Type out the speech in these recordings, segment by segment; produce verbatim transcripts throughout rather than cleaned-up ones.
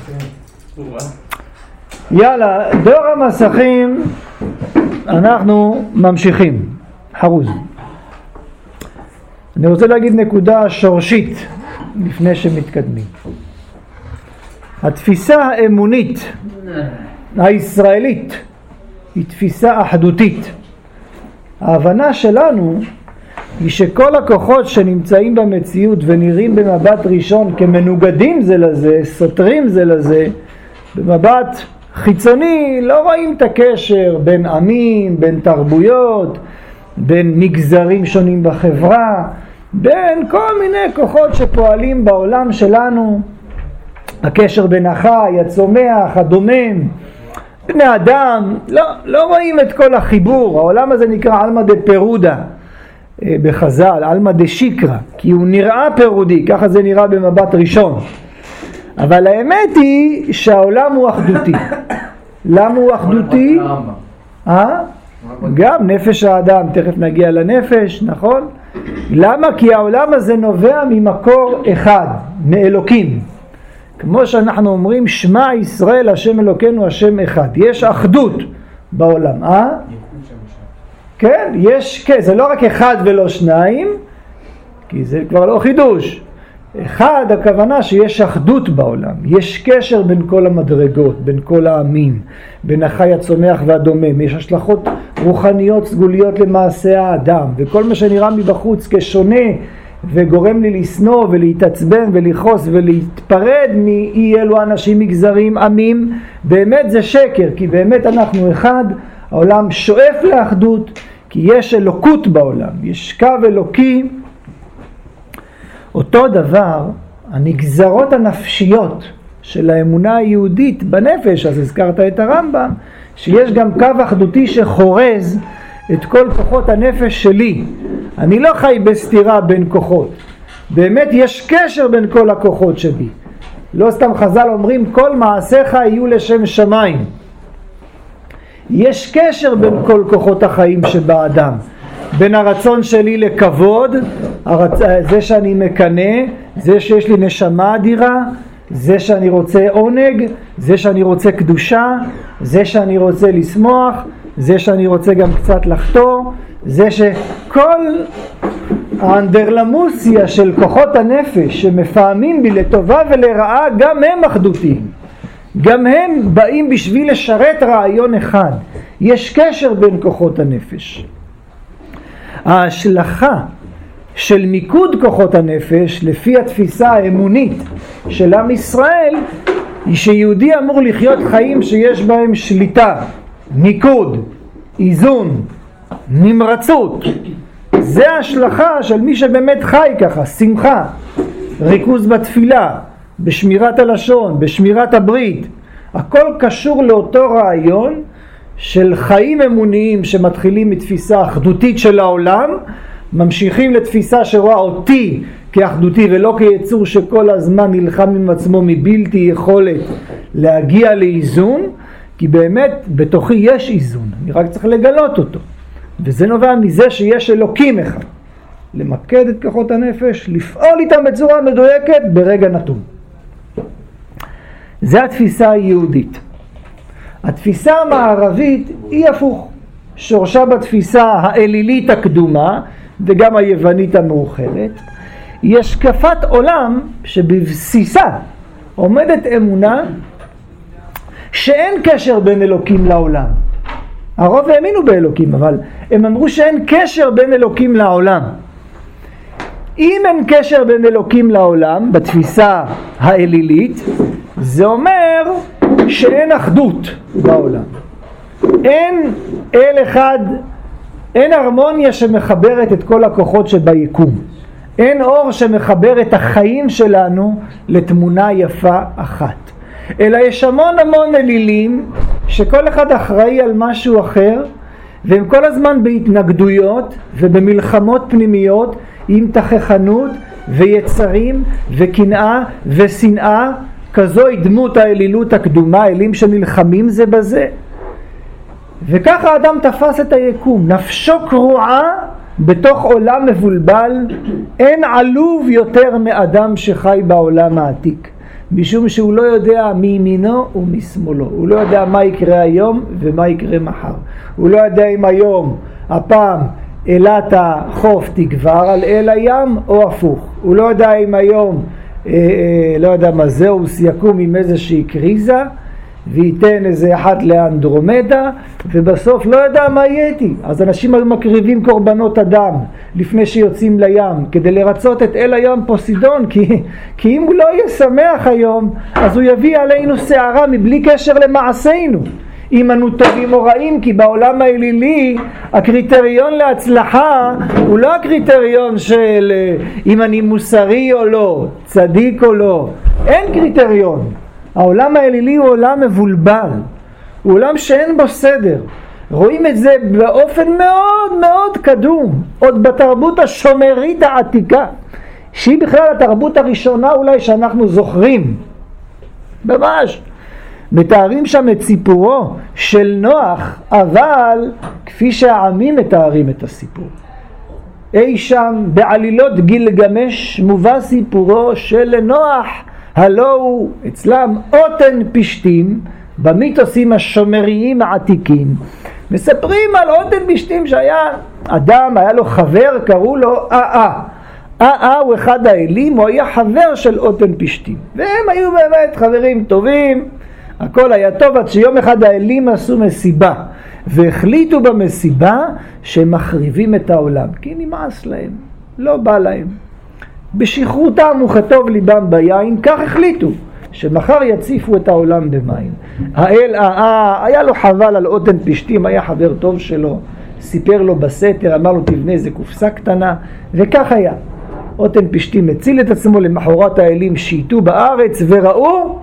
יאללה, דור המסכים, אנחנו ממשיכים. חרוז. אני רוצה להגיד נקודה שורשית לפני שמתקדמים. התפיסה האמונית הישראלית היא תפיסה אחדותית. ההבנה שלנו היא שכל הכוחות שנמצאים במציאות ונראים במבט ראשון כמנוגדים זה לזה, סותרים זה לזה, במבט חיצוני לא רואים את הקשר בין עמים, בין תרבויות, בין מגזרים שונים בחברה, בין כל מיני כוחות שפועלים בעולם שלנו, הקשר בין החי, הצומח, הדומם, בני אדם, לא, לא רואים את כל החיבור. העולם הזה נקרא אלמא דה פירודה בחז"ל, אלמא דה שיקרא, כי הוא נראה פירודי, ככה זה נראה במבט ראשון. אבל האמת היא שהעולם הוא אחדותי. למה הוא אחדותי? אה? גם נפש האדם, תכף נגיע לנפש, נכון? למה? כי העולם הזה נובע ממקור אחד, מאלוקים. כמו שאנחנו אומרים, שמע ישראל, השם אלוקינו, השם אחד. יש אחדות בעולם, אה? כן, יש, כן, זה לא רק אחד ולא שניים, כי זה כבר לא חידוש. אחד, הכוונה שיש אחדות בעולם, יש קשר בין כל המדרגות, בין כל העמים, בין החי הצומח והדומם, יש השלכות רוחניות סגוליות למעשה האדם, וכל מה שנראה מבחוץ כשונה וגורם לי לסנוע ולהתעצבן ולחוס ולהתפרד מאי אלו אנשים, מגזרים, עמים, באמת זה שקר, כי באמת אנחנו אחד, העולם שואף לאחדות, כי יש אלוקות בעולם, יש קו אלוקי. אותו דבר, הנגזרות הנפשיות של האמונה היהודית בנפש, אז הזכרת את הרמב"ם, שיש גם קו אחדותי שחורז את כל כוחות הנפש שלי. אני לא חי בסתירה בין כוחות. באמת יש קשר בין כל הכוחות שלי. לא סתם חז"ל אומרים, כל מעשיך יהיו לשם שמיים. יש קשר בין כל כוחות החיים שבאדם. בין הרצון שלי לכבוד, הרצ... זה שאני מקנה, זה שיש לי נשמה אדירה, זה שאני רוצה עונג, זה שאני רוצה קדושה, זה שאני רוצה לשמוח, זה שאני רוצה גם קצת לחתור, זה שכל האנדרלמוסיה של כוחות הנפש שמפעמים בי לטובה ולרעה, גם הם אחדותיים. גם הם באים בשביל לשרת רעיון אחד. יש קשר בין כוחות הנפש. ההשלכה של מיקוד כוחות הנפש לפי התפיסה האמונית של עם ישראל היא שיהודי אמור לחיות חיים שיש בהם שליטה, מיקוד, איזון, נמרצות. זה ההשלכה של מי שבאמת חי ככה, שמחה, ריכוז בתפילה, בשמירת הלשון, בשמירת הברית. הכל קשור לאותו רעיון של חיים אמוניים שמתחילים מתפיסה אחדותית של העולם, ממשיכים לתפיסה שרואה אותי כאחדותי ולא כיצור שכל הזמן נלחם עם עצמו מבלתי יכולת להגיע לאיזון, כי באמת בתוכי יש איזון, אני רק צריך לגלות אותו, וזה נובע מזה שיש אלוקים אחד. למקד את כוחות הנפש, לפעול איתם בצורה מדויקת ברגע נתון. זה התפיסה היהודית. התפיסה המערבית היא הפוך, שורשה בתפיסה האלילית הקדומה וגם היוונית המאוחרת. היא השקפת עולם שבבסיסה עומדת אמונה שאין קשר בין אלוקים לעולם. הרוב האמינו באלוקים, אבל הם אמרו שאין קשר בין אלוקים לעולם. אם אין קשר בין אלוקים לעולם בתפיסה האלילית, זה אומר שאין אחדות בעולם. אין אל אחד, אין הרמוניה שמחברת את כל הכוחות שביקום. אין אור שמחבר את החיים שלנו לתמונה יפה אחת. אלא יש המון המון אלילים שכל אחד אחראי על משהו אחר, והם כל הזמן בהתנגדויות ובמלחמות פנימיות עם תכחנות ויצרים וקנאה ושנאה. כזו היא דמות האלילות הקדומה, אלים שנלחמים זה בזה. וככה האדם תפס את היקום, נפשו קרועה בתוך עולם מבולבל. אין עלוב יותר מאדם שחי בעולם העתיק. משום שהוא לא יודע מימינו ומשמאלו. הוא לא יודע מה יקרה היום ומה יקרה מחר. הוא לא יודע אם היום, הפעם, אלת החוף תגבר על אל הים או הפוך. הוא לא יודע אם היום, אה, אה, לא יודע מה זהוס יקום עם איזושהי קריזה וייתן איזה אחת לאנדרומדה, ובסוף לא יודע מה יהיה איתי. אז אנשים היו מקריבים קורבנות אדם לפני שיוצאים לים כדי לרצות את אל הים פוסידון, כי, כי אם הוא לא יהיה שמח היום אז הוא יביא עלינו שערה מבלי קשר למעשינו, אם אנו טובים או רעים. כי בעולם האלילי הקריטריון להצלחה הוא לא הקריטריון של אם אני מוסרי או לא, צדיק או לא. אין קריטריון. העולם האלילי הוא עולם מבולבל, הוא עולם שאין בו סדר. רואים את זה באופן מאוד מאוד קדום, עוד בתרבות השומרית העתיקה, שהיא בכלל התרבות הראשונה אולי שאנחנו זוכרים. ממש מתארים שם את סיפורו של נוח, אבל כפי שהעמים מתארים את הסיפור. אי שם בעלילות גילגמש מובא סיפורו של נוח, הלא הוא אצלם אותן פשטים. במיתוסים השומריים העתיקים מספרים על אותן פשטים שהיה אדם, היה לו חבר, קראו לו אה-אה. אה-אה הוא אחד האלים, הוא היה חבר של אותן פשטים, והם היו באמת חברים טובים, הכל היה טוב, עד שיום אחד האלים עשו מסיבה והחליטו במסיבה שהם מחריבים את העולם, כי נמאס להם, לא בא להם, בשכרותם וכתוב ליבם ביין, כך החליטו שמחר יציפו את העולם במים. האל אה היה לו חבל על אותן פשטים, היה חבר טוב שלו, סיפר לו בסתר, אמר לו תבנה איזה קופסה קטנה, וכך היה. אותן פשטים הציל את עצמו, למחרת האלים שייטו בארץ וראו.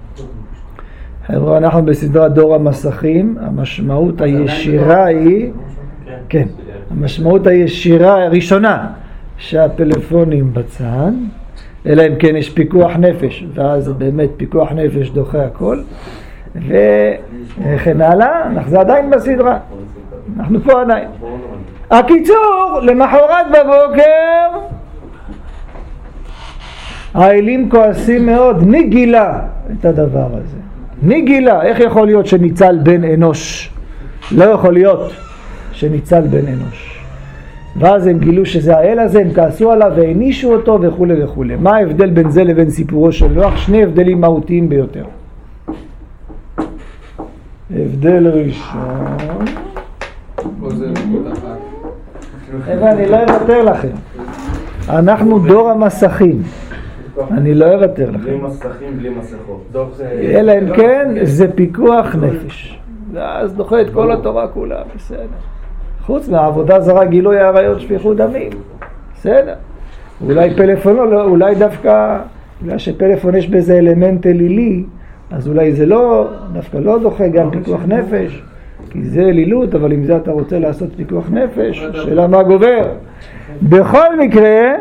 חבר'ה, אנחנו בסדרת דור המסכים, המשמעות הישירה היא, כן, המשמעות הישירה הראשונה, שהפלאפונים בצד, אלא אם כן יש פיקוח נפש, ואז באמת פיקוח נפש דוחה הכל, וכן הלאה. אנחנו עדיין בסדרה, אנחנו פה עדיין. הקיצור, למחרת בבוקר האלים כועסים מאוד. מי גילה את הדבר הזה? מי גילה? איך יכול להיות שניצל בן אנוש? לא יכול להיות שניצל בן אנוש. ואז הם גילו שזה האל הזה, הם כעסו עליו והענישו אותו וכו' וכו'. מה ההבדל בין זה לבין סיפורו של נוח? שני הבדלים מהותיים ביותר. הבדל ראשון, אני לא אוותר לכם, אנחנו דור המסכים, אני לא אוותר לכם, בלי מסכים, בלי מסכות, אלא אם כן זה פיקוח נפש, ואז דוחה את כל התורה כולה. בסדר, חוץ מהעבודה זרה, גילוי עריות, שפיכות דמים, בסדר. אולי פלאפון, אולי דווקא בגלל שפלאפון יש באיזה אלמנט אלילי, אז אולי זה לא, דווקא לא דוחה גם פיקוח נפש, כי זה אלילות, אבל אם זה אתה רוצה לעשות פיקוח נפש, שאלה מה גובר. בכל מקרה,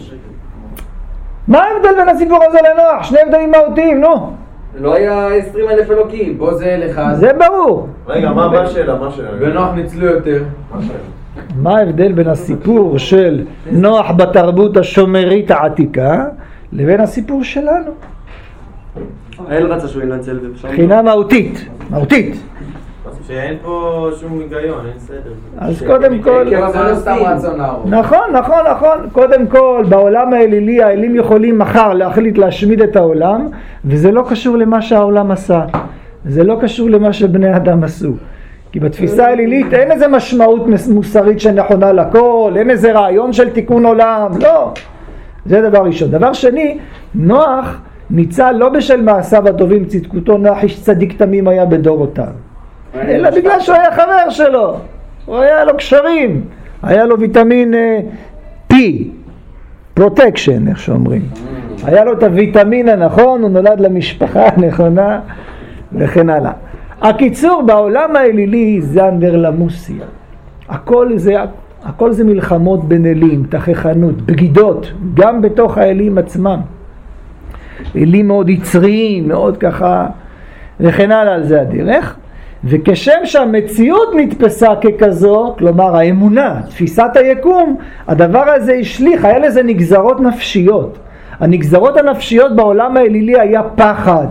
מה ההבדל בין הסיפור הזה לנוח? שני הבדלים מהותיים, נו. לא היה עשרים אלף אלוקים, פה זה אל אחד. זה ברור. רגע, מה השאלה? מה השאלה? בנוח ניצלו יותר. מה ההבדל בין הסיפור של נוח בתרבות השומרית העתיקה לבין הסיפור שלנו? האל רצה שהוא ינצל ובשם בחינה מהותית, מהותית. שאין פה שום היגיון, אין סדר. אז קודם כל, זה לא סתם רצון להרוג. נכון, נכון, נכון. קודם כל, בעולם האלילי, האלים יכולים מחר להחליט להשמיד את העולם, וזה לא קשור למה שהעולם עשה. זה לא קשור למה שבני אדם עשו. כי בתפיסה האלילית אין איזה משמעות מוסרית שנכונה לכל, אין איזה רעיון של תיקון עולם, לא. זה דבר ראשון. דבר שני, נוח ניצל לא בשל מעשיו הטובים, צדקותו, נוח איש צדיק תמים היה בדורותיו, אלא בגלל שהוא היה חבר שלו, הוא היה לו קשרים, היה לו ויטמין P, פרוטקשן, איך שאומרים. היה לו את הוויטמין הנכון, הוא נולד למשפחה הנכונה וכן הלאה. הקיצור, בעולם האלילי זה אנדרלמוסיה. הכל זה, הכל זה מלחמות בין אלים, תכחנות, בגידות, גם בתוך האלים עצמם. אלים מאוד יצריים, מאוד ככה, וכן הלאה, על זה הדרך. וכשם שהמציאות נתפסה ככזו, כלומר האמונה, תפיסת היקום, הדבר הזה השליך, היה לזה נגזרות נפשיות. הנגזרות הנפשיות בעולם האלילי היה פחד,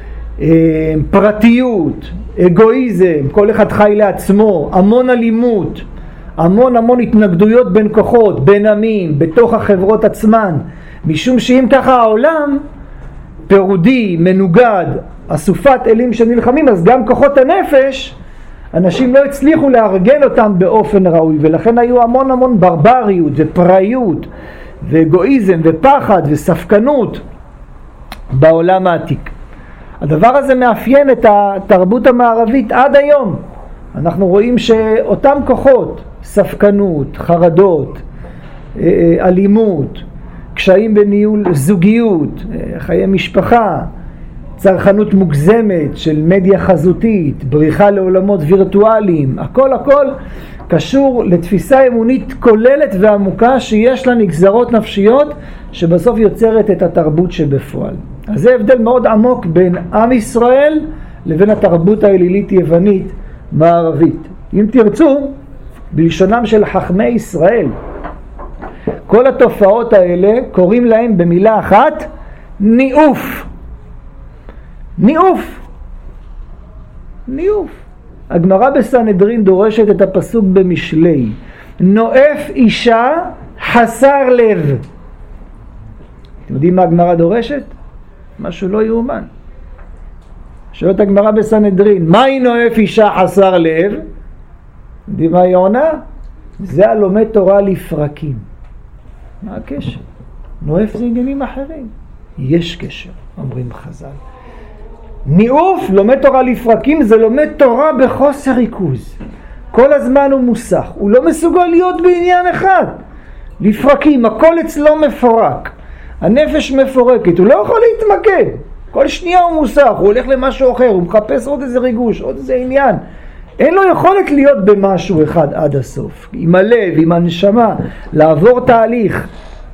פרטיות, אגואיזם, כל אחד חי לעצמו, המון אלימות, המון המון התנגדויות בין כוחות, בין עמים, בתוך החברות עצמן, משום שאם ככה העולם פירודי, מנוגד, אסופת אלים שנלחמים, אז גם כוחות הנפש, אנשים לא הצליחו לארגן אותם באופן ראוי, ולכן היו המון המון ברבריות ופראיות ואגואיזם ופחד וספקנות בעולם העתיק. הדבר הזה מאפיין את התרבות המערבית עד היום. אנחנו רואים שאותם כוחות, ספקנות, חרדות, אלימות, קשיים בניהול זוגיות, חיי משפחה, צרכנות מוגזמת של מדיה חזותית, בריחה לעולמות וירטואליים, הכל הכל קשור לתפיסה אמונית כוללת ועמוקה שיש לה נגזרות נפשיות שבסוף יוצרת את התרבות שבפועל. אז זה הבדל מאוד עמוק בין עם ישראל לבין התרבות האלילית יוונית מערבית. אם תרצו, בלשונם של חכמי ישראל, כל התופעות האלה קוראים להם במילה אחת ניאוף. ניאוף. ניאוף. הגמרא בסנהדרין דורשת את הפסוק במשלי, נואף אישה חסר לב. אתם יודעים מה הגמרא דורשת? משהו לא יאומן. שואלת הגמרא בסנהדרין, מהי נואף אישה חסר לב? יודעים מה היא עונה? זה הלומד תורה לפרקים. מה הקשר? נואף זה עניינים אחרים. יש קשר, אומרים חז"ל. ניאוף, לומד תורה לפרקים, זה לומד תורה בחוסר ריכוז. כל הזמן הוא מוסך, הוא לא מסוגל להיות בעניין אחד. לפרקים, הכל אצלו מפורק. הנפש מפורקת, הוא לא יכול להתמקד. כל שנייה הוא מוסך, הוא הולך למשהו אחר, הוא מחפש עוד איזה ריגוש, עוד איזה עניין. אין לו יכולת להיות במשהו אחד עד הסוף. עם הלב, עם הנשמה, לעבור תהליך.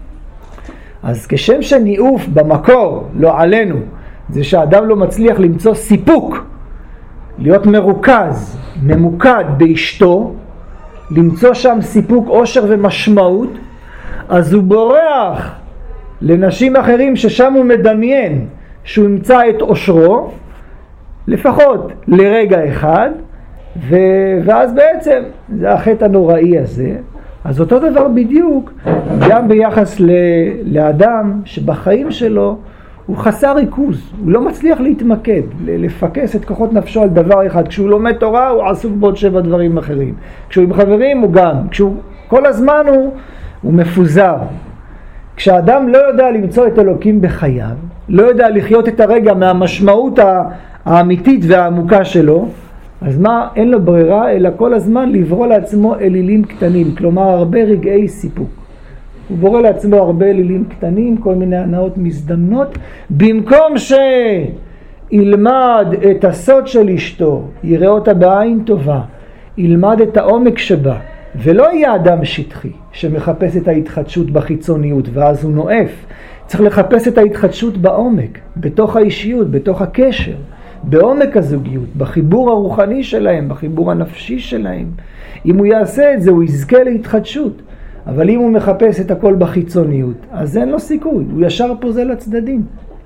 אז כשם שניאוף במקור, לא עלינו, זה שהאדם לא מצליח למצוא סיפוק, להיות מרוכז, ממוקד באשתו, למצוא שם סיפוק, אושר ומשמעות, אז הוא בורח לנשים אחרים ששם הוא מדמיין שהוא ימצא את אושרו, לפחות לרגע אחד, ו... ואז בעצם זה החטא הנוראי הזה. אז אותו דבר בדיוק גם ביחס ל... לאדם שבחיים שלו הוא חסר ריכוז, הוא לא מצליח להתמקד, לפקס את כוחות נפשו על דבר אחד. כשהוא לומד תורה הוא עסוק בעוד שבע דברים אחרים, כשהוא עם חברים הוא גם, כשהוא כל הזמן הוא, הוא מפוזר. כשאדם לא יודע למצוא את אלוקים בחייו, לא יודע לחיות את הרגע מהמשמעות האמיתית והעמוקה שלו, אז מה? אין לו ברירה אלא כל הזמן לברוא לעצמו אלילים קטנים, כלומר הרבה רגעי סיפוק. הוא בורא לעצמו הרבה אלילים קטנים, כל מיני הנאות מזדמנות, במקום שילמד את הסוד של אשתו, יראה אותה בעין טובה, ילמד את העומק שבה, ולא יהיה אדם שטחי שמחפש את ההתחדשות בחיצוניות ואז הוא נואף. צריך לחפש את ההתחדשות בעומק, בתוך האישיות, בתוך הקשר, בעומק הזוגיות, בחיבור הרוחני שלהם, בחיבור הנפשי שלהם. אם הוא יעשה את זה הוא יזכה להתחדשות. אבל אם הוא מחפש את הכל בחיצוניות, אז אין לו סיכוי, הוא ישר פוזל לצדדים.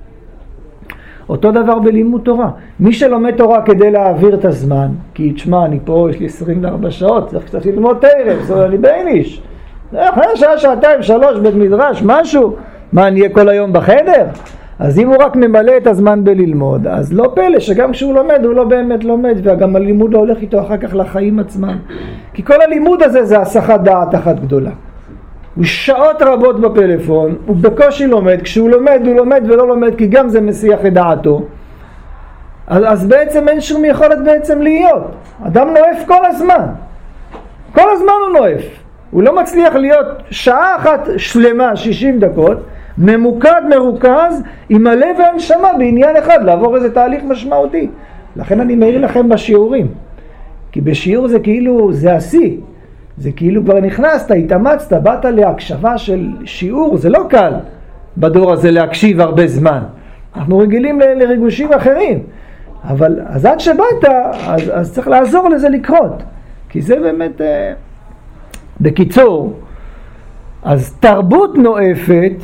אותו דבר בלימוד תורה. מי שלומד תורה כדי להעביר את הזמן, כי תשמע, אני פה, יש לי עשרים וארבע שעות, צריך קצת ללמוד תרם, זאת אני בייניש. אחרי שעה, שעתיים, שלוש, בית מדרש, משהו. מה, אני אהיה כל היום בחדר? אז אם הוא רק ממלא את הזמן בללמוד, אז לא פלא שגם כשהוא לומד, הוא לא באמת לומד, וגם הלימוד לא הולך איתו אחר כך לחיים עצמם. כי כל הלימוד הזה זה הסחת דעת אחת גדולה. הוא שעות רבות בפלאפון, הוא בקושי לומד, כשהוא לומד הוא לומד ולא לומד כי גם זה מסיח את דעתו. אז, אז בעצם אין שום יכולת בעצם להיות. אדם נואף כל הזמן. כל הזמן הוא נואף. הוא לא מצליח להיות שעה אחת שלמה, שישים דקות, ממוקד, מרוכז, עם הלב והנשמה בעניין אחד, לעבור איזה תהליך משמעותי. לכן אני מעיר לכם בשיעורים. כי בשיעור זה כאילו, זה השיא. זה כאילו כבר נכנסת, התאמצת, באת להקשבה של שיעור, זה לא קל בדור הזה להקשיב הרבה זמן. אנחנו רגילים ל- לריגושים אחרים. אבל אז עד שבאת, אז, אז צריך לעזור לזה לקרות. כי זה באמת, אה, בקיצור, אז תרבות נואפת,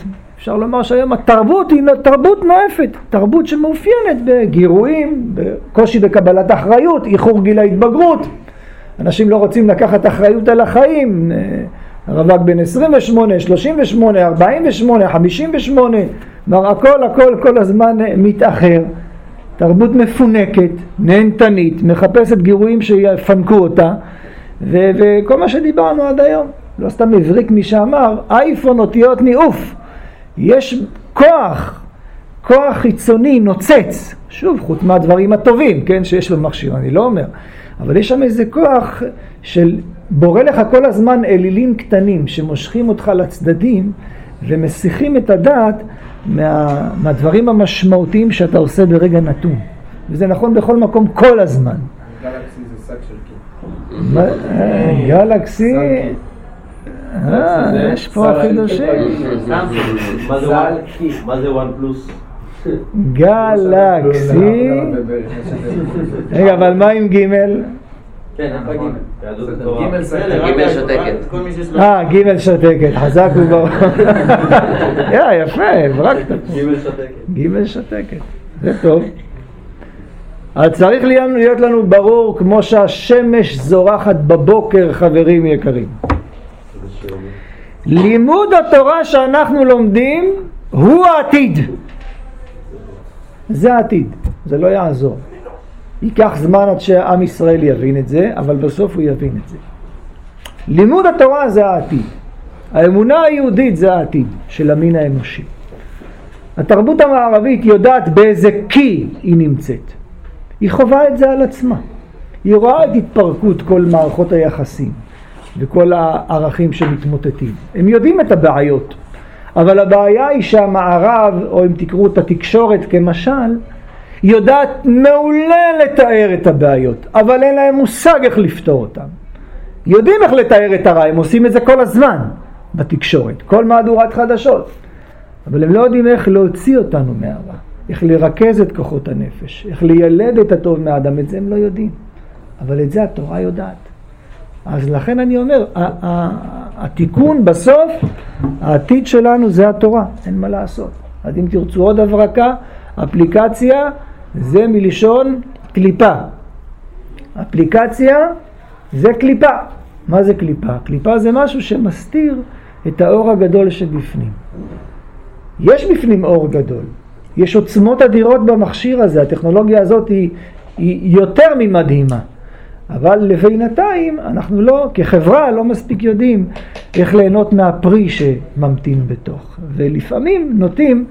אפשר לומר שהיום התרבות היא תרבות נואפת, תרבות שמאופיינת בגירויים, בקושי בקבלת אחריות, איחור גיל ההתבגרות. אנשים לא רוצים לקחת אחריות על החיים, הרווק בן עשרים ושמונה, שלושים ושמונה, ארבעים ושמונה, חמישים ושמונה, כבר הכל הכל כל הזמן מתאחר. תרבות מפונקת, נהנתנית, מחפשת גירויים שיפנקו אותה, ו- וכל מה שדיברנו עד היום. לא סתם מבריק מי שאמר, אייפון אותיות ניאוף. יש כוח, כוח חיצוני נוצץ, שוב, חוץ מהדברים הטובים, כן, שיש במכשיר, אני לא אומר, אבל יש שם איזה כוח של בורא לך כל הזמן אלילים קטנים שמושכים אותך לצדדים ומסיחים את הדעת מה, מהדברים המשמעותיים שאתה עושה ברגע נתון. וזה נכון בכל מקום כל הזמן. גלקסי זה שק של קי. גלקסי... אה, יש פה חידושים. מה זה וואן פלוס? גלקסי. רגע, אבל מה עם גימל? כן, נכון. גימל שותקת. אה, גימל שותקת, חזק וברוך. יא, יפה, ברקת. גימל שותקת. גימל שותקת, זה טוב. אז צריך להיות לנו ברור כמו שהשמש זורחת בבוקר, חברים יקרים. לימוד התורה שאנחנו לומדים הוא העתיד. זה העתיד, זה לא יעזור. ייקח זמן עד שעם ישראל יבין את זה, אבל בסוף הוא יבין את זה. לימוד התורה זה העתיד. האמונה היהודית זה העתיד של המין האנושי. התרבות המערבית יודעת באיזה קי היא נמצאת. היא חובה את זה על עצמה. היא רואה את התפרקות כל מערכות היחסים וכל הערכים שמתמוטטים. הם יודעים את הבעיות, אבל הבעיה היא שהמערב, או אם תקראו את התקשורת כמשל, יודעת מעולה לתאר את הבעיות, אבל אין להם מושג איך לפתור אותם. יודעים איך לתאר את הרע, הם עושים את זה כל הזמן בתקשורת, כל מהדורת חדשות. אבל הם לא יודעים איך להוציא אותנו מהרע, איך לרכז את כוחות הנפש, איך לילד את הטוב מהאדם, את זה הם לא יודעים. אבל את זה התורה יודעת. אז לכן אני אומר, התיקון בסוף, העתיד שלנו זה התורה, אין מה לעשות. אז אם תרצו עוד הברקה, אפליקציה זה מלשון קליפה. אפליקציה זה קליפה. מה זה קליפה? קליפה זה משהו שמסתיר את האור הגדול שבפנים. יש בפנים אור גדול. יש עוצמות אדירות במכשיר הזה. הטכנולוגיה הזאת היא, היא יותר ממדהימה. אבל לבינתיים אנחנו לא, כחברה לא מספיק יודעים איך ליהנות מהפרי שממתין בתוך. ולפעמים נוטים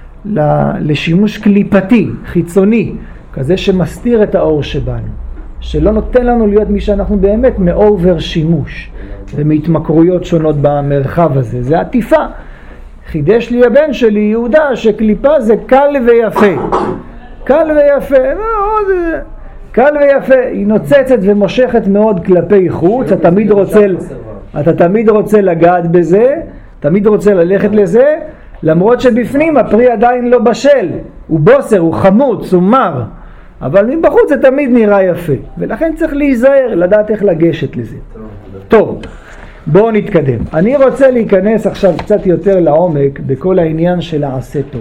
לשימוש קליפתי, חיצוני, כזה שמסתיר את האור שבנו. שלא נותן לנו להיות מי שאנחנו באמת מאובר שימוש ומהתמכרויות שונות במרחב הזה. זה עטיפה. חידש לי הבן שלי יהודה שקליפה זה קל ויפה. קל ויפה. לא, זה... קל ויפה, היא נוצצת ומושכת מאוד כלפי חוץ, אתה תמיד רוצה, אתה תמיד רוצה לגעת בזה, תמיד רוצה ללכת לזה, למרות שבפנים הפרי עדיין לא בשל, הוא בוסר, הוא חמוץ, הוא מר, אבל מבחוץ זה תמיד נראה יפה, ולכן צריך להיזהר, לדעת איך לגשת לזה. טוב, בואו נתקדם. אני רוצה להיכנס עכשיו קצת יותר לעומק בכל העניין של העשה טוב.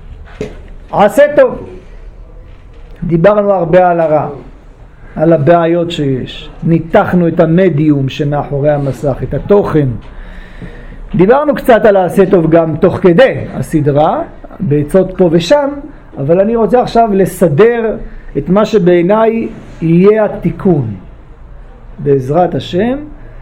עשה טוב. דיברנו הרבה על הרע, על הבעיות שיש. ניתחנו את המדיום שמאחורי המסך, את התוכן. דיברנו קצת על העשה טוב גם תוך כדי הסדרה, בעצות פה ושם, אבל אני רוצה עכשיו לסדר את מה שבעיניי יהיה התיקון. בעזרת השם,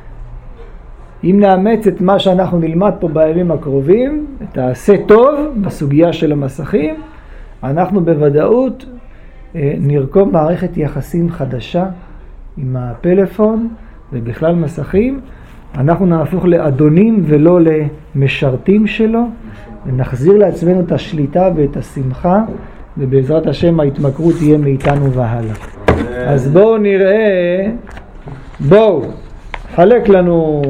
אם נאמץ את מה שאנחנו נלמד פה בימים הקרובים, את העשה טוב בסוגיה של המסכים, אנחנו בוודאות נרקום מערכת יחסים חדשה עם הפלאפון ובכלל מסכים. אנחנו נהפוך לאדונים ולא למשרתים שלו, ונחזיר לעצמנו את השליטה ואת השמחה, ובעזרת השם ההתמכרות תהיה מאיתנו והלאה. אז בואו נראה, בואו, חלק לנו.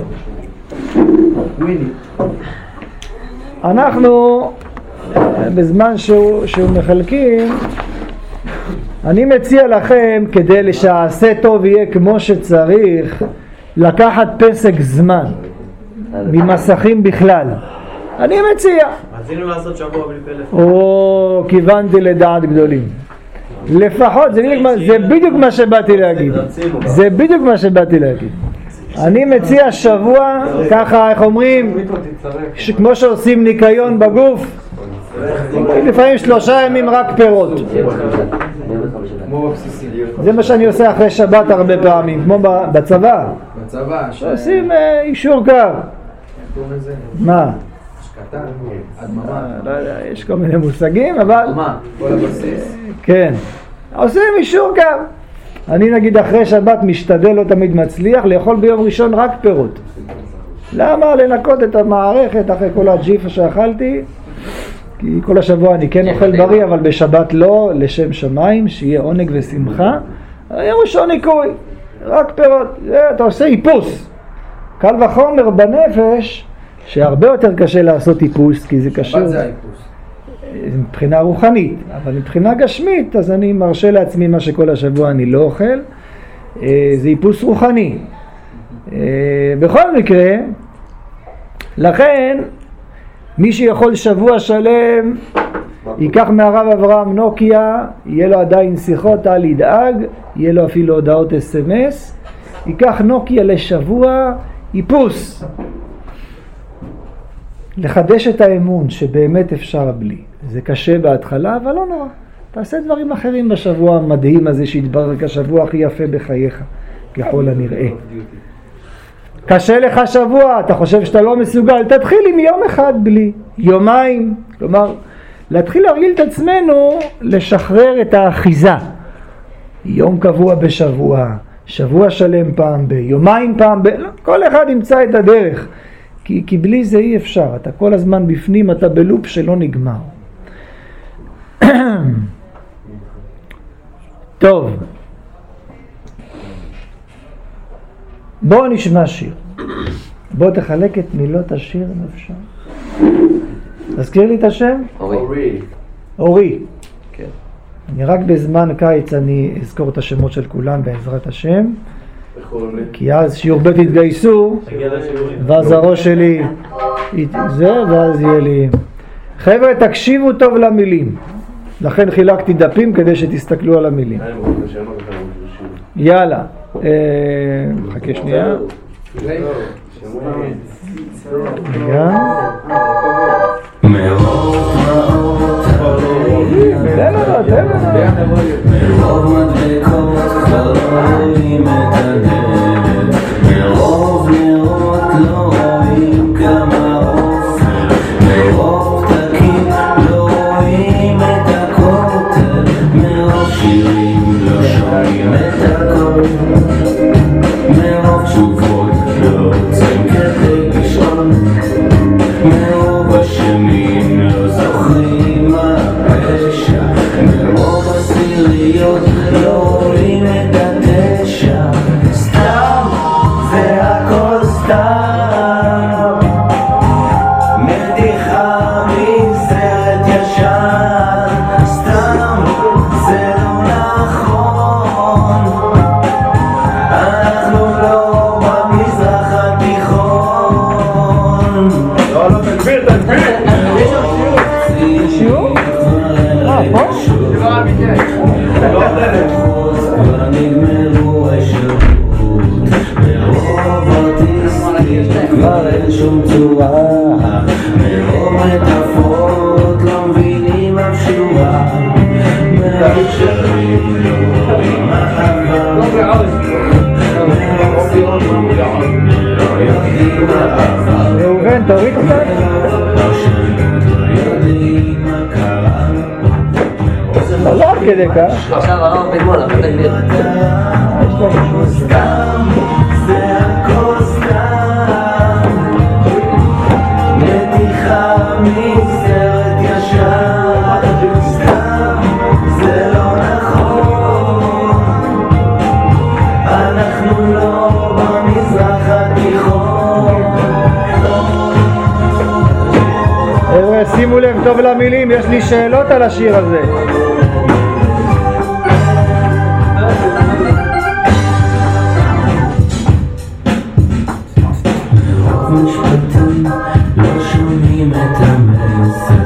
אנחנו בזמן שהוא, שהוא מחלקים, אני מציע לכם, כדי שהעשה טוב יהיה כמו שצריך, לקחת פסק זמן ממסכים בכלל. אני מציע. מה רצינו לעשות שבוע בלי פלאפון. או, כיוונתי לדעת גדולים. לפחות, זה בדיוק מה- זה בדיוק מה שבאתי להגיד. זה בדיוק מה שבאתי להגיד. אני מציע שבוע, ככה, איך אומרים, ש- כמו שעושים ניקיון בגוף, לפעמים שלושה ימים רק פירות. כמו בבסיסים. זה מה שאני עושה אחרי שבת הרבה פעמים, כמו ב- בצבא. בצבא, ש... עושים אה, אישור קו. קוראים לזה? מה? השקטה? הדממה? לא יודע, יש כל מיני מושגים, אבל... מה? כל הבסיס? כן. עושים אישור קו. אני נגיד אחרי שבת משתדל, לא תמיד מצליח, לאכול ביום ראשון רק פירות. למה? לנקות את המערכת אחרי כל הג'יפה שאכלתי. כי כל השבוע אני כן אוכל בריא, אבל בשבת לא, לשם שמיים, שיהיה עונג ושמחה. היום ראשון ניקוי, רק פירות. זה, אתה עושה איפוס. קל וחומר בנפש, שהרבה יותר קשה לעשות איפוס, כי זה קשה. שבת זה האיפוס. מבחינה רוחנית, אבל מבחינה גשמית, אז אני מרשה לעצמי מה שכל השבוע אני לא אוכל. זה איפוס רוחני. בכל מקרה, לכן, מי שיכול שבוע שלם, ייקח מהרב אברהם נוקיה, יהיה לו עדיין שיחות, אל ידאג, יהיה לו אפילו הודעות אס אם אס, ייקח נוקיה לשבוע, איפוס. לחדש את האמון שבאמת אפשר בלי. זה קשה בהתחלה, אבל לא נורא. תעשה דברים אחרים בשבוע המדהים הזה שהתברר כשבוע הכי יפה בחייך, ככל הנראה. קשה לך שבוע, אתה חושב שאתה לא מסוגל, תתחיל עם יום אחד בלי, יומיים. כלומר, להתחיל להרגיל את עצמנו לשחרר את האחיזה. יום קבוע בשבוע, שבוע שלם פעם ב, יומיים פעם ב, לא, כל אחד ימצא את הדרך. כי, כי בלי זה אי אפשר, אתה כל הזמן בפנים, אתה בלופ שלא נגמר. טוב, בואו נשמע שיר. בואו תחלק את מילות השיר אם אפשר. תזכיר לי את השם? אורי. אורי. כן. אני רק בזמן קיץ אני אזכור את השמות של כולם בעזרת השם. כי אז שיעור ב' יתגייסו, ואז הראש שלי זה, ואז יהיה לי. חבר'ה, תקשיבו טוב למילים. לכן חילקתי דפים כדי שתסתכלו על המילים. יאללה. חכה שנייה. רגע. תן לנו, תן לנו. מרוב מדבקות כבר לא רואים את הדלת, מרוב נרות לא רואים כמה אופל, מרוב פתקים לא רואים את הכותל, מרוב שירים לא שומעים את הכל, מרוב תשובות לא רוצים כדי לשאול, מרוב השמים לא זוכרים מה הפשע, מרוב הסיריות לא רואים את התשע, סתם זה הכל סתם, מתיחה מסרט ישן, סתם זה לא נכון, אנחנו לא במזרח התיכון. לא, לא, תגביר, תגביר. שיעור? אה, פה? לא אמיתי. לא הדלת. כבר נגמרו השירות, מרוב אוטיסטים כבר אין שום צורה, מרוב מטאפורות לא מבינים אף שורה, מרוב שרים לא רואים אהבה, מרוב סיום לא יודעים אהבה, ראובן, תוריד קצת. לא עד כדי כך. עכשיו הרב בגמול, אבל תגדיר. סתם, זה הכל סתם, מתיחה מסרט ישן, סתם, זה לא נכון, אנחנו לא במזרח התיכון. חבר'ה, שימו לב טוב למילים, יש לי שאלות על השיר הזה. משפטים לא שומעים את המסר,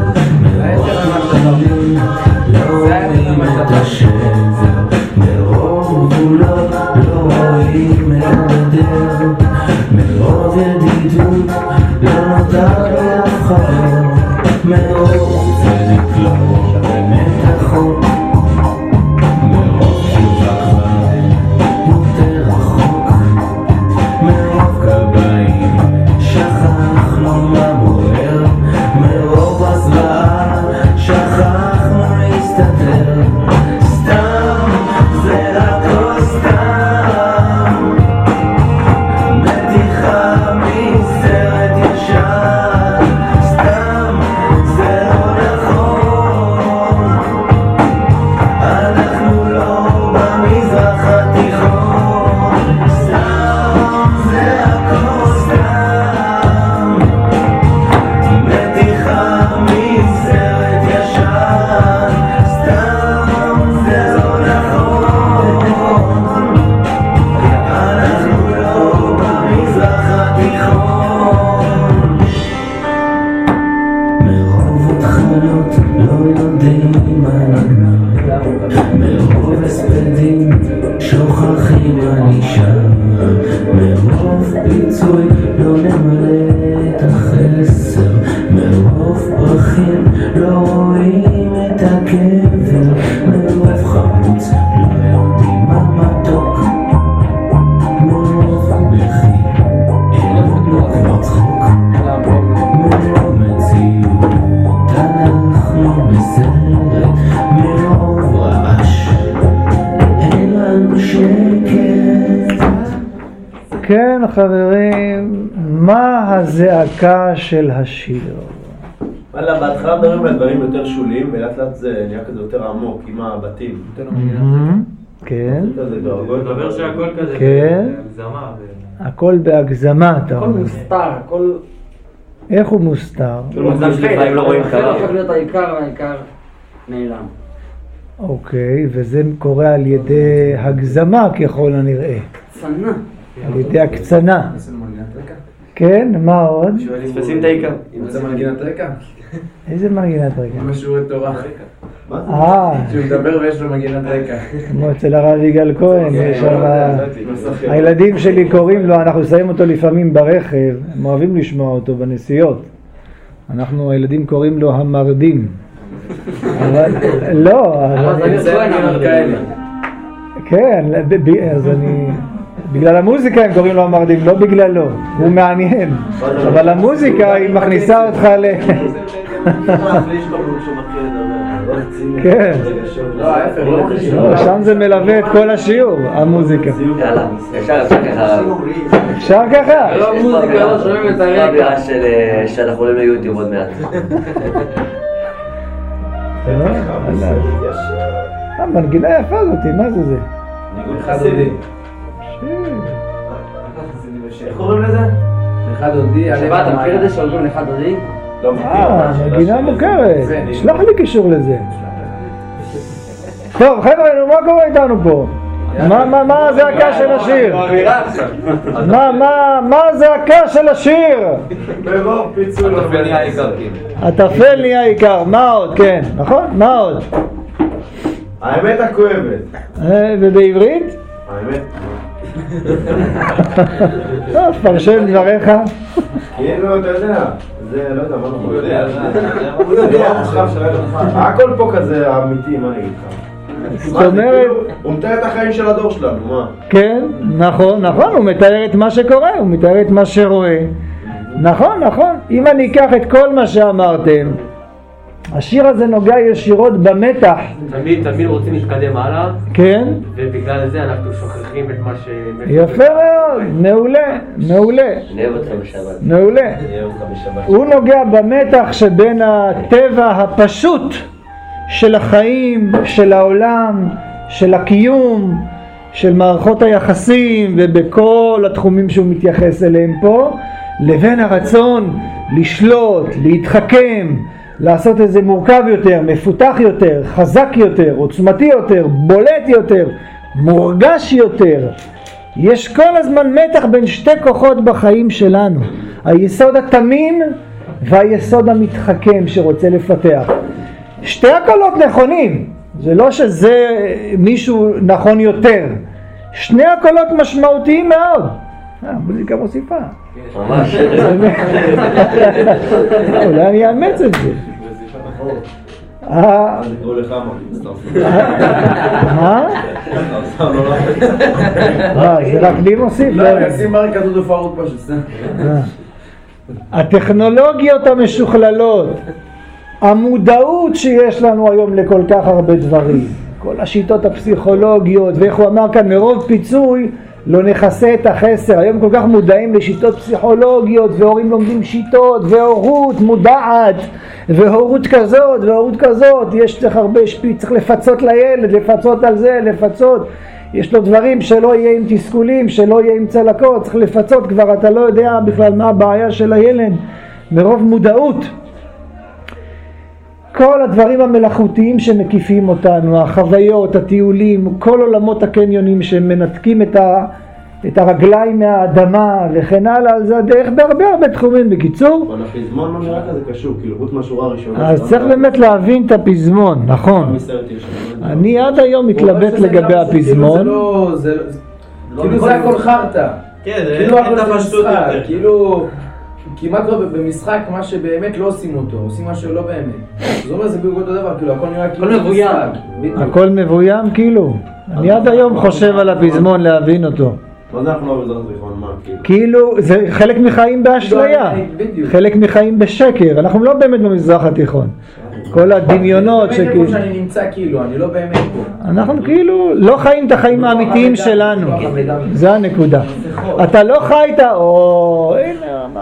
שוכחים אני שם, מרוב פיצוי לא נמלא את החסר, מרוב פרחים לא רואים את הקבר, מרוב חמוץ לא יודעים מה מתוק, מרוב בכי אין לא כבר צחוק, מרוב מציאות אנחנו בסרט, מרוב רעש אין לנו שקט. כן חברים, מה הזעקה של השיר? וואלה, בהתחלה מדברים על דברים יותר שוליים, ולאט לאט זה נהיה כזה יותר עמוק, עם הבתים. כן. מדבר שהכל כזה כן. בהגזמה. הכל בהגזמה, אתה הכל אומר. מוסתר, הכל... איך הוא מוסתר? לפעמים לא רואים קרה. הופך להיות העיקר והעיקר נעלם. אוקיי, וזה קורה על ידי הגזמה ככל הנראה. צנע. על ידי הקצנה. עשינו מנגינת רקע? כן, מה עוד? תפסים את העיקר. רוצה מנגינת רקע? איזה מנגינת רקע? עם השיעורי תורה. אה, שהוא מדבר ויש לו מנגינת רקע. כמו אצל הרב יגאל כהן, יש שם... הילדים שלי קוראים לו, אנחנו שמים אותו לפעמים ברכב, הם אוהבים לשמוע אותו בנסיעות. אנחנו, הילדים קוראים לו המרדים. אבל, לא, אבל... כן, אז אני... בגלל המוזיקה הם קוראים לו המרדים, לא בגללו, הוא מעניין. אבל המוזיקה היא מכניסה אותך ל... כן. שם זה מלווה את כל השיעור, המוזיקה. יאללה, אפשר אפשר ככה. אפשר ככה? לא מוזיקה, לא שומעים את הרקע. שאנחנו עולים ליוטיוב עוד מעט. המנגינה יפה זאתי, מה זה זה? ניגון חסידי. איך קוראים לזה? לך דודי. שבה, אתה מכיר את זה שאומרים לך דודי? לא מכיר. אה, מנגינה מוכרת. שלח לי קישור לזה. טוב חבר'ה, נו, מה קורה איתנו פה? מה, מה, מה הזעקה של השיר? מה, מה, מה הזעקה של השיר? ברוב פיצול הטפל נהיה עיקר. הטפל נהיה עיקר, מה עוד? כן, נכון? מה עוד? האמת הכואבת. ובעברית? האמת. טוב, פרשן דבריך. כאילו, אתה יודע, זה לא יודע, מה הוא יודע? הוא יודע, הכל פה כזה אמיתי, מה אני אגיד לך? זאת אומרת... הוא מתאר את החיים של הדור שלנו, מה? כן, נכון, נכון, הוא מתאר את מה שקורה, הוא מתאר את מה שרואה. נכון, נכון, אם אני אקח את כל מה שאמרתם, השיר הזה נוגע ישירות במתח. תמיד, תמיד רוצים להתקדם הלאה. כן. ובגלל זה אנחנו שוכחים את מה ש... יפה מאוד, מעולה, מעולה. נאהב אותך בשבת. מעולה. נהיה אותך בשבת. הוא נוגע במתח שבין הטבע הפשוט של החיים, של העולם, של הקיום, של מערכות היחסים ובכל התחומים שהוא מתייחס אליהם פה, לבין הרצון לשלוט, להתחכם, לעשות איזה מורכב יותר, מפותח יותר, חזק יותר, עוצמתי יותר, בולט יותר, מורגש יותר. יש כל הזמן מתח בין שתי כוחות בחיים שלנו, היסוד התמים והיסוד המתחכם שרוצה לפתח. שתי הקולות נכונים, זה לא שזה מישהו נכון יותר, שני הקולות משמעותיים מאוד. המוזיקה מוסיפה. ממש. אולי אני אאמץ את זה. אז נקראו לך מה? מה? זה רק לי מוסיף? לא, אני אשים מרי כזו דופרות פשוט. הטכנולוגיות המשוכללות, המודעות שיש לנו היום לכל כך הרבה דברים, כל השיטות הפסיכולוגיות, ואיך הוא אמר כאן, מרוב פיצוי לא נכסה את החסר. היום כל כך מודעים לשיטות פסיכולוגיות, והורים לומדים שיטות, והורות מודעת, והורות כזאת, והורות כזאת. יש צריך הרבה שפיץ, צריך לפצות לילד, לפצות על זה, לפצות. יש לו דברים שלא יהיה עם תסכולים, שלא יהיה עם צלקות, צריך לפצות כבר, אתה לא יודע בכלל מה הבעיה של הילד, מרוב מודעות. כל הדברים המלאכותיים שמקיפים אותנו, החוויות, הטיולים, כל עולמות הקניונים שמנתקים את, ה, את הרגליים מהאדמה וכן הלאה, על זה הדרך בהרבה הרבה תחומים. בקיצור, אבל הפזמון לא נראה כזה קשור, כאילו חוץ מהשורה הראשונה. אז צריך באמת להבין את הפזמון, נכון. אני עד היום מתלבט לגבי הפזמון. כאילו זה הכל חרטה. כן, כאילו הכל זה משחק, כאילו... כי מה קורה במשחק, מה שבאמת לא עושים אותו, עושים מה שלא באמת. זאת אומרת, זה בדיוק אותו דבר, כאילו הכל נראה כאילו הכל מבוים. הכל מבוים כאילו. אני עד היום חושב על הפזמון להבין אותו. מה זה אנחנו לא בזרח זיכרון, מה כאילו? כאילו זה חלק מחיים באשליה, חלק מחיים בשקר, אנחנו לא באמת במזרח התיכון. כל הדמיונות שכאילו... באמת איפה שאני נמצא כאילו, אני לא באמת פה. אנחנו כאילו לא חיים את החיים האמיתיים שלנו, זה הנקודה. אתה לא חי את ה... או... הנה, אמר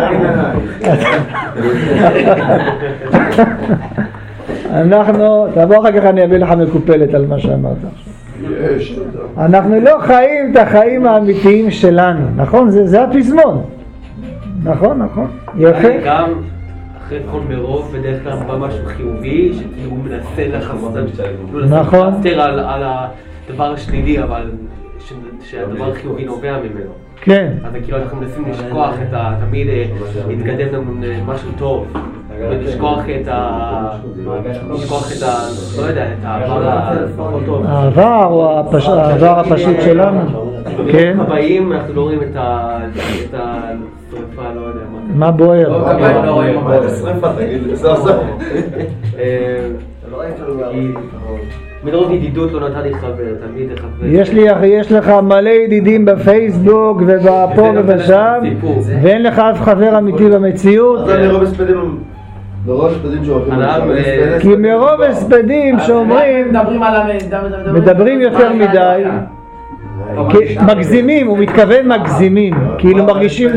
אנחנו... תבוא אחר כך אני אביא לך מקופלת על מה שאמרת עכשיו. אנחנו לא חיים את החיים האמיתיים שלנו, נכון? זה, זה הפזמון. נכון, נכון. יפה. גם אחרי כל מרוב בדרך כלל בא משהו חיובי, שהוא מנסה לחסות, נכון. להסתר על, על הדבר השלילי, אבל ש, שהדבר החיובי נובע ממנו. כן. אז כאילו אנחנו מנסים לשכוח את ה... תמיד להתקדם לנו משהו טוב. ולשכוח את ה... לשכוח את ה... לא יודע, את העבר הפחות טוב. העבר או העבר הפשוט שלנו. כן. הבאים אנחנו לא רואים את השריפה, לא יודע מה. מה בוער? לא רואים מה בוער. שריפה, תגיד לי, זה עושה. מדרוב ידידות לא נתן לי חבר, תמיד חבר. יש לי, יש לך מלא ידידים בפייסבוק ובפה ובשם, ואין לך אף חבר אמיתי במציאות. אז אני רוב הספדים, מרוב הספדים שאומרים, כי מרוב הספדים שאומרים, מדברים יותר מדי, מגזימים, הוא מתכוון מגזימים, כאילו מרגישים...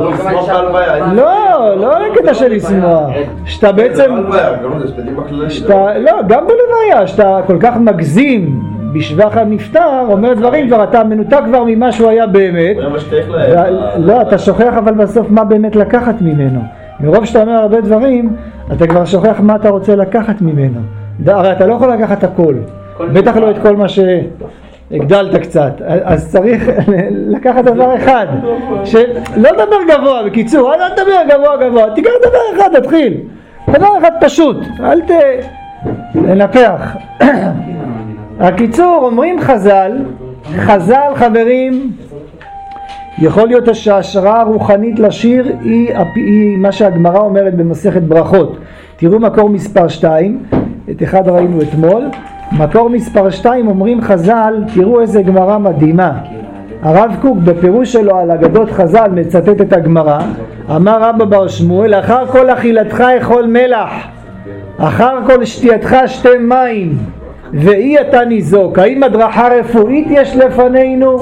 לא, לא לקטע של לשמוח, שאתה בעצם... לא, גם בלוויה, שאתה כל כך מגזים בשבח הנפטר, אומר דברים כבר, אתה מנותק כבר ממה שהוא היה באמת. לא, אתה שוכח אבל בסוף מה באמת לקחת ממנו. מרוב שאתה אומר הרבה דברים, אתה כבר שוכח מה אתה רוצה לקחת ממנו. הרי אתה לא יכול לקחת הכל, בטח לא את כל מה ש... הגדלת קצת, אז צריך לקחת דבר אחד, שלא דבר גבוה, בקיצור, אל תדבר גבוה גבוה, תיקח דבר אחד, תתחיל, דבר אחד פשוט, אל תנפח. הקיצור, אומרים חז"ל, חז"ל חברים, יכול להיות שההשראה הרוחנית לשיר היא, היא מה שהגמרא אומרת במסכת ברכות. תראו מקור מספר שתיים, את אחד ראינו אתמול, מקור מספר שתיים אומרים חז"ל, תראו איזה גמרא מדהימה. הרב קוק בפירוש שלו על אגדות חז"ל מצטט את הגמרא, אמר רבא בר שמואל, אחר כל אכילתך אכול מלח, אחר כל שתייתך שתי מים, ואי אתה ניזוק. האם הדרכה רפואית יש לפנינו?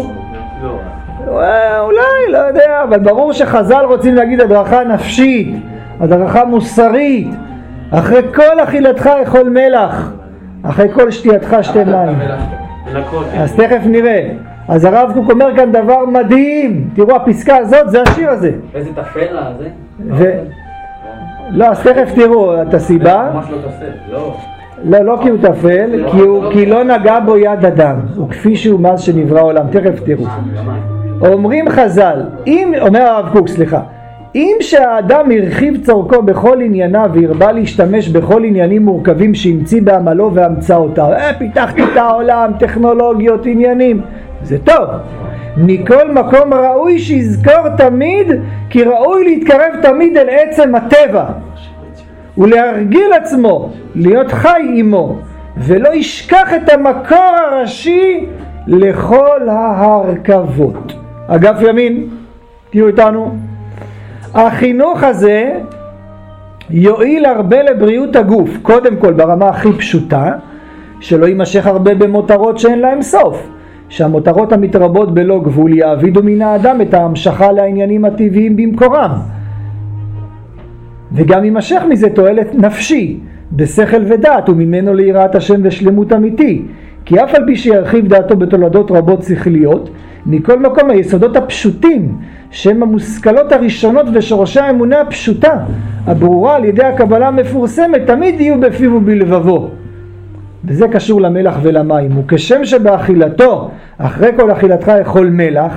אולי, לא יודע, אבל ברור שחז"ל רוצים להגיד הדרכה נפשית, הדרכה מוסרית. אחרי כל אכילתך אכול מלח, אחרי כל שתייתך שתי מים. אז תכף נראה. אז הרב קוק אומר כאן דבר מדהים, תראו הפסקה הזאת, זה השיר הזה. איזה תפלה זה? ו... לא, אז תכף תראו את הסיבה. ממש לא תפל, לא. לא, לא כי הוא תפל, כי, הוא, כי לא נגע בו יד אדם, וכפי שהוא מאז שנברא העולם, תכף תראו. אומרים חז"ל, אם, אומר הרב קוק, סליחה, אם שהאדם הרחיב צורכו בכל ענייניו והרבה להשתמש בכל עניינים מורכבים שהמציא בעמלו והמצאותיו, אה, פיתחתי את העולם, טכנולוגיות, עניינים, זה טוב. מכל מקום ראוי שיזכור תמיד, כי ראוי להתקרב תמיד אל עצם הטבע ולהרגיל עצמו, להיות חי עמו, ולא ישכח את המקור הראשי לכל ההרכבות. אגף ימין, תהיו איתנו. החינוך הזה יועיל הרבה לבריאות הגוף, קודם כל ברמה הכי פשוטה, שלא יימשך הרבה במותרות שאין להם סוף, שהמותרות המתרבות בלא גבול יעבידו מן האדם את ההמשכה לעניינים הטבעיים במקורם, וגם יימשך מזה תועלת נפשי בשכל ודעת, וממנו ליראת השם ושלמות אמיתי, כי אף על פי שירחיב דעתו בתולדות רבות שכליות, מכל מקום היסודות הפשוטים שהם המושכלות הראשונות ושורשי האמונה הפשוטה הברורה על ידי הקבלה המפורסמת תמיד יהיו בפיו ובלבבו. וזה קשור למלח ולמים. וכשם שבאכילתו אחרי כל אכילתך אכול מלח,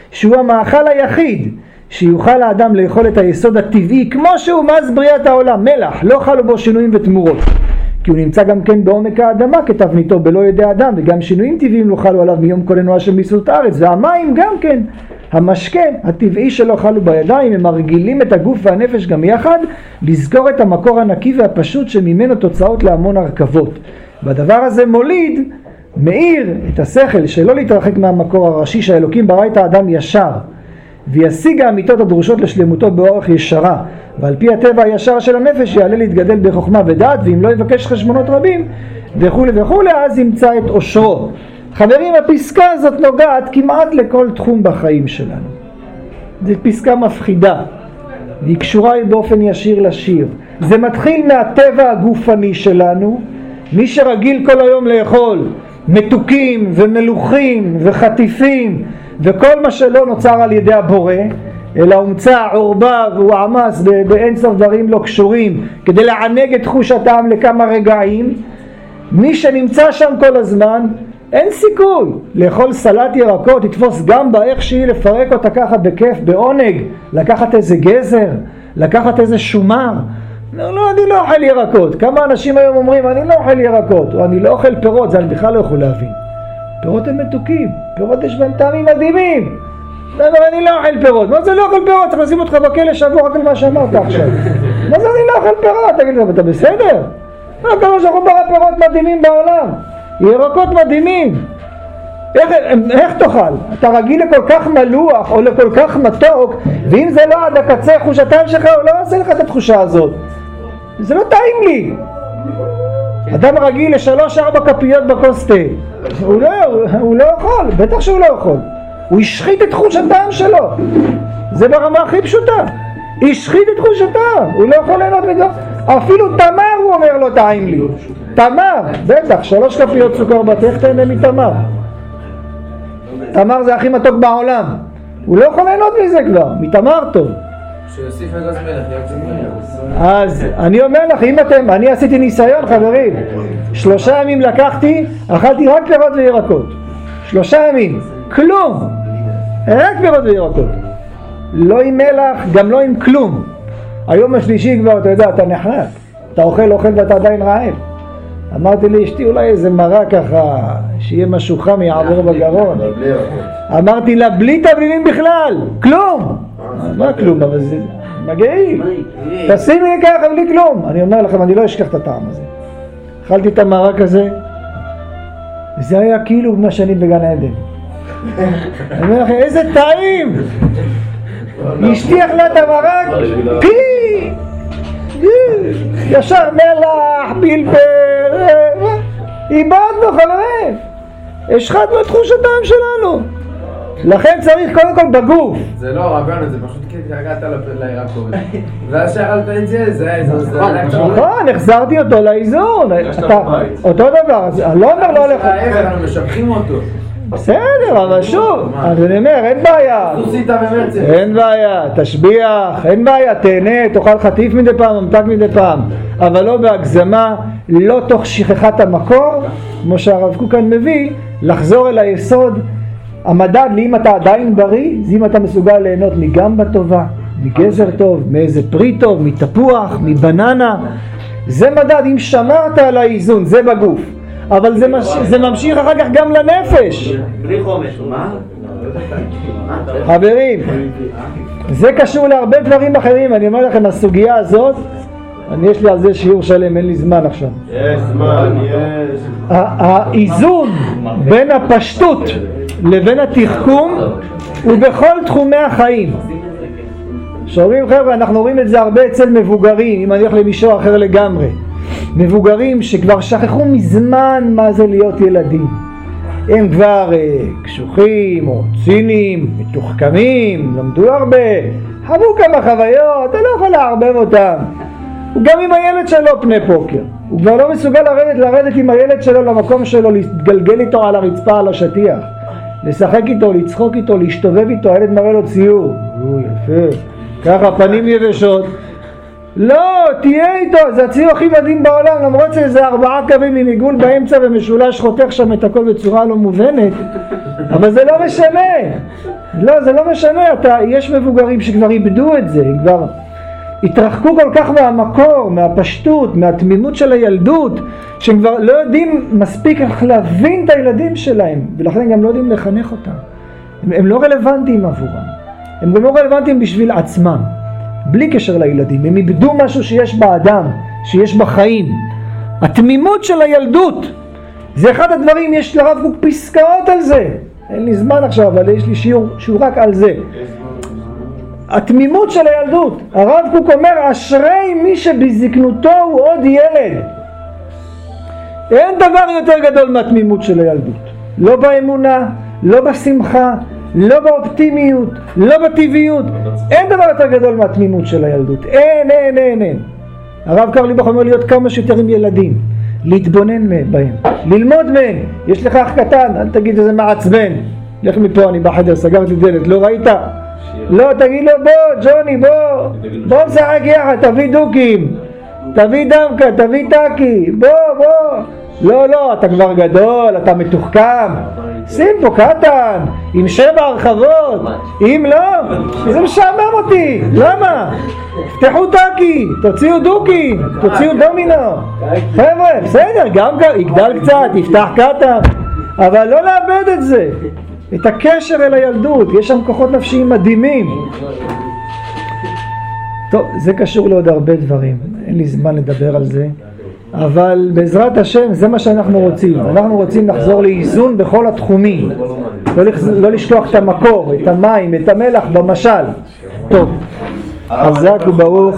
שהוא המאכל היחיד שיוכל האדם לאכול את היסוד הטבעי כמו שהוא מאז בריאת העולם, מלח, לא חלו בו שינויים ותמורות, כי הוא נמצא גם כן בעומק האדמה כתבניתו בלא ידי אדם, וגם שינויים טבעיים לא חלו עליו מיום כוננו של מיסות הארץ, והמים גם כן, המשקה הטבעי שלא חלו בידיים, הם מרגילים את הגוף והנפש גם יחד לזכור את המקור הנקי והפשוט שממנו תוצאות להמון הרכבות. והדבר הזה מוליד, מאיר את השכל שלא להתרחק מהמקור הראשי שהאלוקים ברא את האדם ישר וישיג האמיתות הדרושות לשלמותו באורך ישרה, ועל פי הטבע הישר של הנפש יעלה להתגדל בחוכמה ודעת, ואם לא יבקש חשבונות רבים וכו' וכו' אז ימצא את אושרו. חברים, הפסקה הזאת נוגעת כמעט לכל תחום בחיים שלנו. זו פסקה מפחידה והיא קשורה באופן ישיר לשיר. זה מתחיל מהטבע הגופני שלנו, מי שרגיל כל היום לאכול מתוקים ומלוכים וחטיפים וכל מה שלא נוצר על ידי הבורא, אלא הומצא עורבב ועמס באין סוף דברים לא קשורים כדי לענג את חוש הטעם לכמה רגעים, מי שנמצא שם כל הזמן אין סיכוי לאכול סלט ירקות, לתפוס גם באיך שהיא, לפרק אותה ככה בכיף, בעונג, לקחת איזה גזר, לקחת איזה שומר. לא, לא, אני לא אוכל ירקות. כמה אנשים היום אומרים אני לא אוכל ירקות או אני לא אוכל פירות, זה אני בכלל לא יכול להבין. פירות הם מתוקים, פירות יש בהם טעמים מדהימים. אבל אני לא אוכל פירות. מה זה לא אוכל פירות? צריך לשים אותך בכלא שבוע רק על מה שאמרת עכשיו. מה זה אני לא אוכל פירות? תגיד לי, אתה בסדר? לא, כמה שאנחנו ברא פירות מדהימים בעולם, ירקות מדהימים. איך, איך תאכל? אתה רגיל לכל כך מלוח או לכל כך מתוק, ואם זה לא עד הקצה חוש הטעם שלך, הוא לא עושה לך את התחושה הזאת. זה לא טעים לי. אדם רגיל לשלוש ארבע כפיות בכוס תה, הוא לא, הוא לא אוכל, בטח שהוא לא אוכל. הוא ישחית את חוש הטעם שלו. זה ברמה הכי פשוטה. ישחית את חוש הטעם, הוא לא יכול ליהנות מזה. אפילו תמר הוא אומר לו טעים לי. תמר, בטח, שלוש כפיות סוכר בתך תהנה מתמר. תמר זה הכי מתוק בעולם. הוא לא יכול ליהנות מזה כבר, מתמר טוב. שיוסיף אגוז מלך, יוצא. אז אני אומר לך, אם אתם, אני עשיתי ניסיון חברים, שלושה ימים לקחתי, אכלתי רק פירות וירקות. שלושה ימים, כלום, רק פירות וירקות. לא עם מלח, גם לא עם כלום. היום השלישי כבר, אתה יודע, אתה נחנק, אתה אוכל, אוכל ואתה עדיין רעב. אמרתי לי, אשתי אולי איזה מראה ככה, שיהיה משהו חם יעבור בגרון. אמרתי לה, בלי תבלינים בכלל, כלום. מה כלום? אבל זה מגעיל. תשימי לי ככה בלי כלום. אני אומר לכם, אני לא אשכח את הטעם הזה. אכלתי את המרק הזה, זה היה כאילו מה שאני בגן עדן. אני אומר לכם, איזה טעים! אשתי אכלה את המרק, פי! ישר מלח, פלפל, איבדנו חברים. השחטנו את חוש הטעם שלנו. לכן צריך קודם כל בגוף. זה לא רבנו, זה פשוט כי הגעת לירקות ואז שאכלת את זה, זה היה נכון, החזרתי אותו לאיזון. אותו דבר, אני לא אומר לא הולך. אנחנו משבחים אותו. בסדר, אבל שוב, אני אומר, אין בעיה. אין בעיה, תשביח, אין בעיה, תהנה, תאכל חטיף מדי פעם, ממתק מדי פעם, אבל לא בהגזמה, לא תוך שכחת המקור, כמו שהרב קוק כאן מביא, לחזור אל היסוד. המדד לי אם אתה עדיין בריא, זה אם אתה מסוגל ליהנות מגמבה טובה, מגזר טוב, מאיזה פרי טוב, מתפוח, מבננה. זה מדד, אם שמרת על האיזון, זה בגוף. אבל זה, מש... זה ממשיך אחר כך גם לנפש. בלי חומש, מה? חברים, זה קשור להרבה דברים אחרים. אני אומר לכם, הסוגיה הזאת, אני יש לי על זה שיעור שלם, אין לי זמן עכשיו. יש זמן, יש. האיזון בין הפשטות לבין התחכום הוא בכל תחומי החיים. שאומרים חבר'ה, אנחנו רואים את זה הרבה אצל מבוגרים, אם אני הולך למישהו אחר לגמרי. מבוגרים שכבר שכחו מזמן מה זה להיות ילדים. הם כבר אה, קשוחים או ציניים, מתוחכמים, למדו הרבה, חוו כמה חוויות, אתה לא יכול להרבב אותם. הוא גם עם הילד שלו פני פוקר. הוא כבר לא מסוגל לרדת, לרדת עם הילד שלו למקום שלו, להתגלגל איתו על הרצפה, על השטיח. לשחק איתו, לצחוק איתו, להשתובב איתו, הילד מראה לו ציור. הוא יפה, ככה פנים יבשות. לא, תהיה איתו, זה הציור הכי מדהים בעולם, למרות שזה ארבעה קווים עם עיגול באמצע ומשולש חותך שם את הכל בצורה לא מובנת. אבל זה לא משנה. לא, זה לא משנה. אתה, יש מבוגרים שכבר איבדו את זה, כבר התרחקו כל כך מהמקור, מהפשטות, מהתמימות של הילדות, שהם כבר לא יודעים מספיק איך להבין את הילדים שלהם, ולכן גם לא יודעים לחנך אותם. הם, הם לא רלוונטיים עבורם. הם גם לא רלוונטיים בשביל עצמם, בלי קשר לילדים. הם איבדו משהו שיש באדם, שיש בחיים. התמימות של הילדות, זה אחד הדברים, יש לרב קוק פסקאות על זה. אין לי זמן עכשיו, אבל יש לי שיעור שהוא רק על זה. התמימות של הילדות. הרב קוק אומר, אשרי מי שבזקנותו הוא עוד ילד. אין דבר יותר גדול מהתמימות של הילדות. לא באמונה, לא בשמחה, לא באופטימיות, לא בטבעיות. אין דבר יותר גדול מהתמימות של הילדות. אין, אין, אין, אין. הרב קרליבך אומר להיות כמה שיותר עם ילדים, להתבונן בהם, ללמוד מהם. יש לך אח קטן, אל תגיד איזה מעצבן, לך מפה, אני בחדר, סגרתי דלת, לא ראית? לא, תגיד לו בוא ג'וני, בוא בוא נשחק יחד, תביא דוקים, תביא דמקה, תביא טקי, בוא בוא. לא, לא, אתה כבר גדול, אתה מתוחכם, שים פה קטן עם שבע הרחבות. אם לא, זה משעמם אותי. למה? תפתחו טקי, תוציאו דוקים, תוציאו דומינו. חבר'ה, בסדר, גם יגדל קצת, יפתח קטן, אבל לא לאבד את זה, את הקשר אל הילדות. יש שם כוחות נפשיים מדהימים. טוב, זה קשור לעוד הרבה דברים, אין לי זמן לדבר על זה, אבל בעזרת השם זה מה שאנחנו רוצים. אנחנו רוצים לחזור לאיזון בכל התחומים, לא, לא לשכוח את המקור, את המים, את המלח במשל. טוב, חזק וברוך.